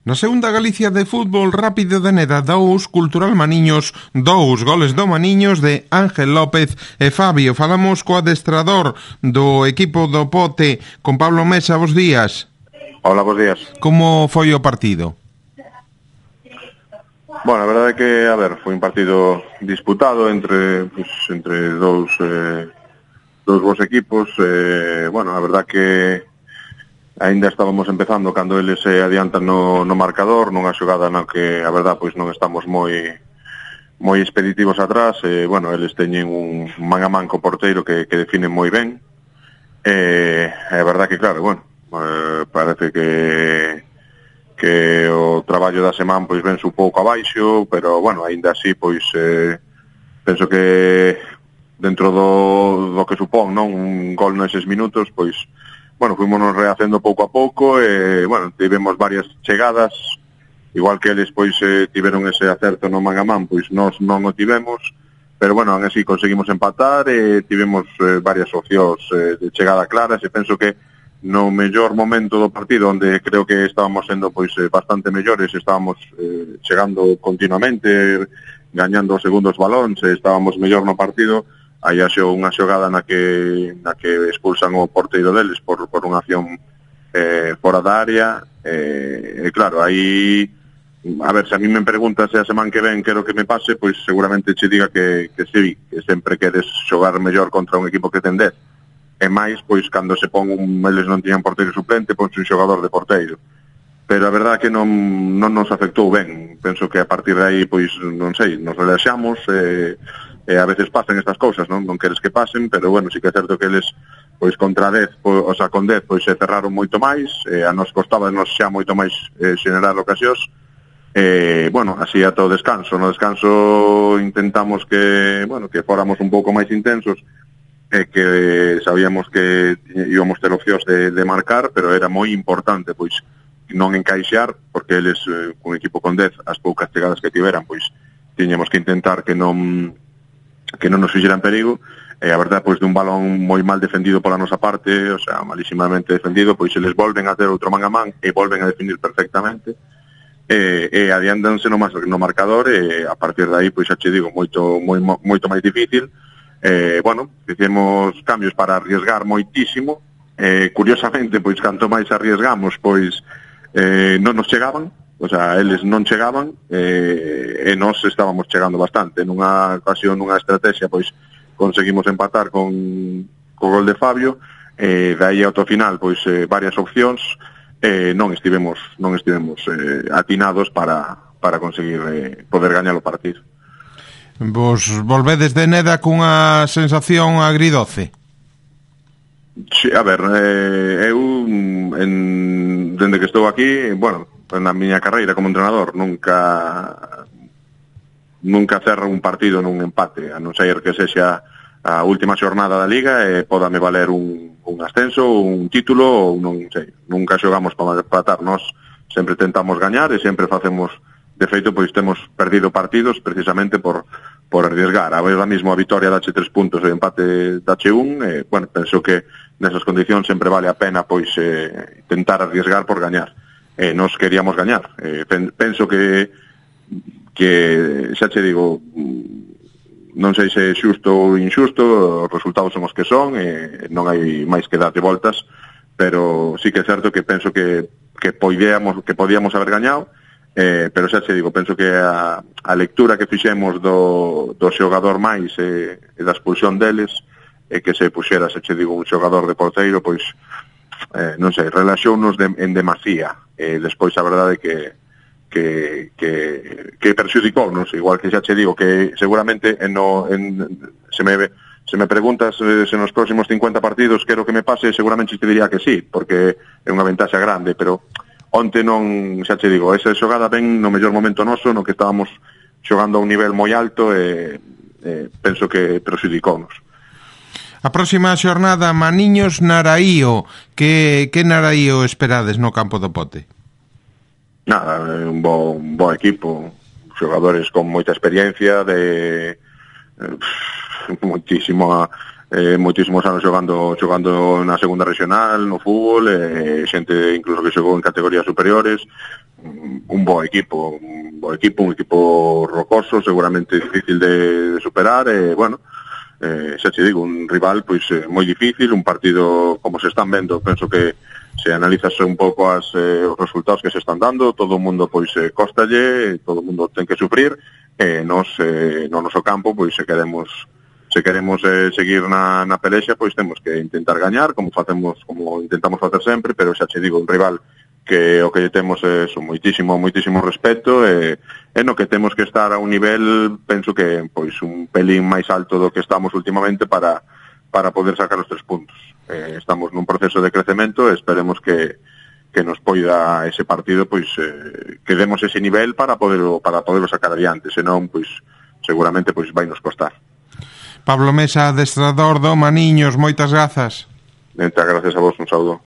Na segunda Galicia de fútbol, Rápido de Neda 2, Cultural Maniños 2, goles do Maniños de Ángel López e Fabio. Falamos co adestrador do equipo do Pote, con Pablo Mesa. Bos días. Hola, bos días. Como foi o partido? Bueno, a verdade é que, foi un partido disputado entre dous bons equipos. A verdade que aínda estábamos empezando cando eles se adiantan no marcador, nunha xogada na que, a verdade, pois non estamos moi expeditivos atrás. Eles teñen un man a man co porteiro que definen moi ben. A verdade que, claro, parece que o traballo da semana pois vense un pouco abaixo, pero, aínda así, pois, penso que dentro do que supón, non, un gol neses minutos, pois, fuímonos reacendo pouco a pouco e, tivemos varias chegadas, igual que eles, pois, tiveron ese acerto no man a man, pois nós non o tivemos, pero, aún así conseguimos empatar e tivemos varias opcións de chegada claras e penso que no mellor momento do partido, onde creo que estábamos sendo, pois, bastante mellores, estábamos chegando continuamente, gañando os segundos balóns, estábamos mellor no partido. Aí haxo unha xogada na que expulsan o porteiro deles por unha acción fora da área. Claro, aí, se a mí me preguntas se a semana que ven quero que me pase, pois seguramente che diga que sí, que sempre queres xogar mellor contra un equipo que ten 10. E máis, pois, cando se pon eles non tiñan porteiro suplente, pois un xogador de porteiro. Pero a verdade que non nos afectou ben. Penso que a partir de aí, pois, non sei, nos relaxamos a veces pasan estas cousas, non queres que pasen, pero, sí que é certo que eles, pois, contra 10, con 10, pois, se cerraron moito máis, a nos costaba xa moito máis xenerar ocasións, así ata o descanso. No descanso intentamos que fóramos un pouco máis intensos, que sabíamos que íbamos ter opcións de marcar, pero era moi importante, pois, non encaixar, porque eles, un equipo con 10, as poucas chegadas que tiveran, pois, tiñamos que intentar que non nos fixeran perigo. A verdade, pois, dun balón moi mal defendido pola nosa parte, malísimamente defendido, pois eles volven a ter outro man a man e volven a definir perfectamente, e adiantanse no marcador, e a partir de aí, pois, xa che digo, moito máis difícil. Fixemos cambios para arriesgar moitísimo. Curiosamente, pois, canto máis arriesgamos, pois, non nos chegaban. Eles non chegaban e nós estábamos chegando bastante. Nunha ocasión, nunha estrategia, pois, conseguimos empatar co gol de Fabio, de aí ao final, pois, varias opcións, non estivemos atinados para conseguir poder gañar o partido. Vos volvedes de Neda cunha sensación agridoce? Sí, eu, dende que estou aquí, na miña carreira como entrenador nunca cerro un partido nun empate, a non ser que sexa a última xornada da Liga e pódame valer un ascenso, un título, ou non sei. Nunca xogamos para empatar, nós sempre tentamos gañar e sempre facemos, de feito, pois temos perdido partidos precisamente por arriesgar. Agora mesmo a vitoria dache 3 puntos e o empate dache 1, penso que nesas condicións sempre vale a pena, pois, tentar arriesgar por gañar. Nos queríamos gañar. Penso que xa che digo, non sei se é xusto ou inxusto, os resultados son os que son, non hai máis que darlle voltas, pero sí que é certo que penso que podíamos haber gañado, pero xa che digo, penso que a lectura que fixemos do xogador máis e da expulsión deles, e que se puxera, xa che digo, un xogador de porteiro, pois, non sei, relaxounos en demasía. Despois a verdade que perxudicounos, igual que xa che digo que seguramente se me preguntas se nos próximos 50 partidos quero que me pase, seguramente te diría que sí, porque é unha ventaxa grande, pero onte non, xa che digo, esa xogada ven no mellor momento noso, no que estábamos xogando a un nivel moi alto, e penso que perxudicounos. A próxima xornada, Maniños Naraío. Que Naraío esperades no campo do Pote? Nada, un bo equipo, xogadores con moita experiencia, de moitísima moitísimos anos xogando na segunda regional, no fútbol, xente incluso que xogou en categorías superiores, un bo equipo, un equipo rocoso, seguramente difícil de superar, bueno, xa te digo, un rival pois moi difícil, un partido como se están vendo, penso que se analizas un pouco os resultados que se están dando, todo o mundo pois cóstalle, todo o mundo ten que sufrir, nos no noso campo, pois se queremos seguir na pelexa, pois temos que intentar gañar, como intentamos facer sempre, pero xa te digo, un rival que o que temos é moitísimo respeto, e no que temos que estar a un nivel, penso que pois un pelín máis alto do que estamos últimamente para poder sacar os 3 puntos. Estamos nun proceso de crecemento, esperemos que nos poida ese partido, pois que demos ese nivel para poderlo sacar adiante, senón pois seguramente pois vai nos costar. Pablo Mesa, adestrador do Maniños, moitas grazas. Moitas gracias a vos, un saúdo.